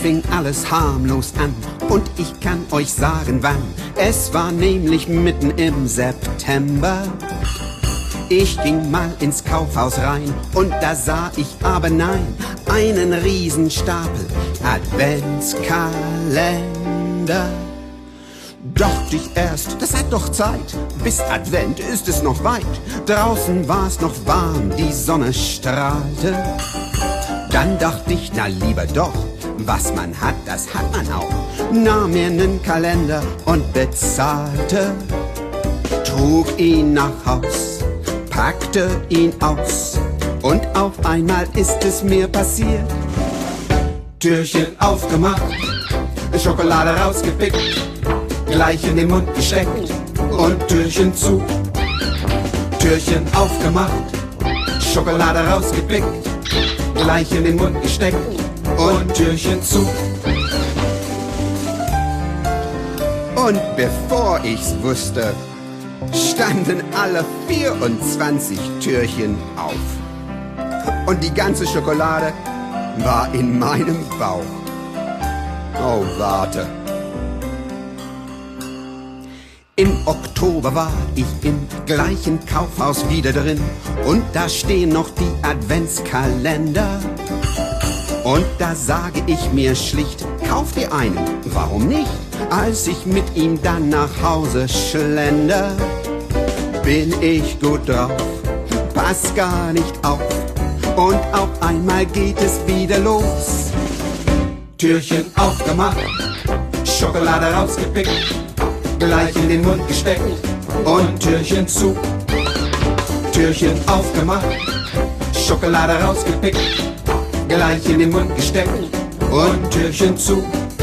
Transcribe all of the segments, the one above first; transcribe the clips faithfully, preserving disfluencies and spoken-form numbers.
fing alles harmlos an und ich kann euch sagen wann. Es war nämlich mitten im September. Ich ging mal ins Kaufhaus rein und da sah ich aber nein, einen Riesenstapel Adventskalender. Dachte ich erst, das hat doch Zeit, bis Advent ist es noch weit. Draußen war's noch warm, die Sonne strahlte. Dann dachte ich, na lieber doch, was man hat, das hat man auch. Nahm mir nen Kalender und bezahlte, trug ihn nach Haus, packte ihn aus und auf einmal ist es mir passiert. Türchen aufgemacht, Schokolade rausgepickt, gleich in den Mund gesteckt und Türchen zu. Türchen aufgemacht, Schokolade rausgepickt, gleich in den Mund gesteckt und Türchen zu. Und bevor ich's wusste, standen alle vierundzwanzig Türchen auf. Und die ganze Schokolade war in meinem Bauch. Oh, warte. Im Oktober war ich im gleichen Kaufhaus wieder drin und da stehen noch die Adventskalender. Und da sage ich mir schlicht, kauf dir einen, warum nicht? Als ich mit ihm dann nach Hause schlender, bin ich gut drauf, pass gar nicht auf und auf einmal geht es wieder los. Türchen aufgemacht, Schokolade rausgepickt, gleich in den Mund gesteckt und Türchen zu. Türchen aufgemacht, Schokolade rausgepickt, gleich in den Mund gesteckt und Türchen zu.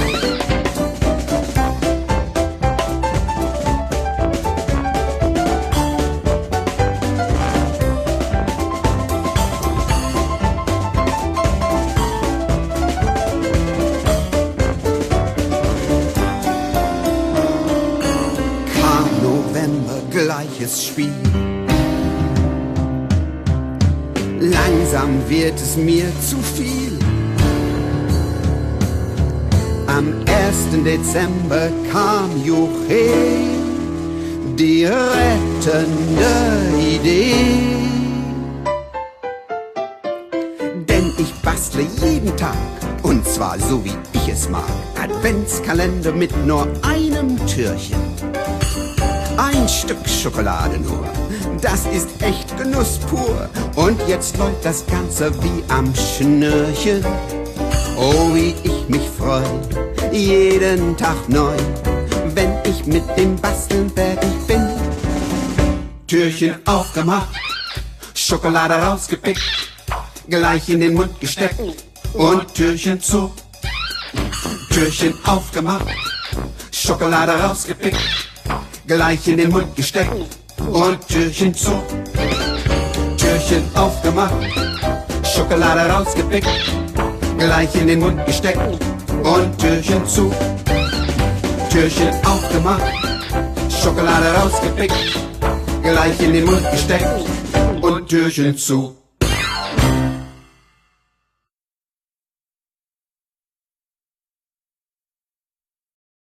Gleiches Spiel. Langsam wird es mir zu viel. Am ersten Dezember kam Juchhe, die rettende Idee. Denn ich bastle jeden Tag, und zwar so wie ich es mag, Adventskalender mit nur einem Türchen. Ein Stück Schokolade nur, das ist echt Genuss pur. Und jetzt läuft das Ganze wie am Schnürchen. Oh, wie ich mich freu, jeden Tag neu, wenn ich mit dem Basteln fertig bin. Türchen aufgemacht, Schokolade rausgepickt, gleich in den Mund gesteckt und Türchen zu. Türchen aufgemacht, Schokolade rausgepickt, gleich in den Mund gesteckt und Türchen zu. Türchen aufgemacht, Schokolade rausgepickt, gleich in den Mund gesteckt und Türchen zu. Türchen aufgemacht, Schokolade rausgepickt, gleich in den Mund gesteckt und Türchen zu.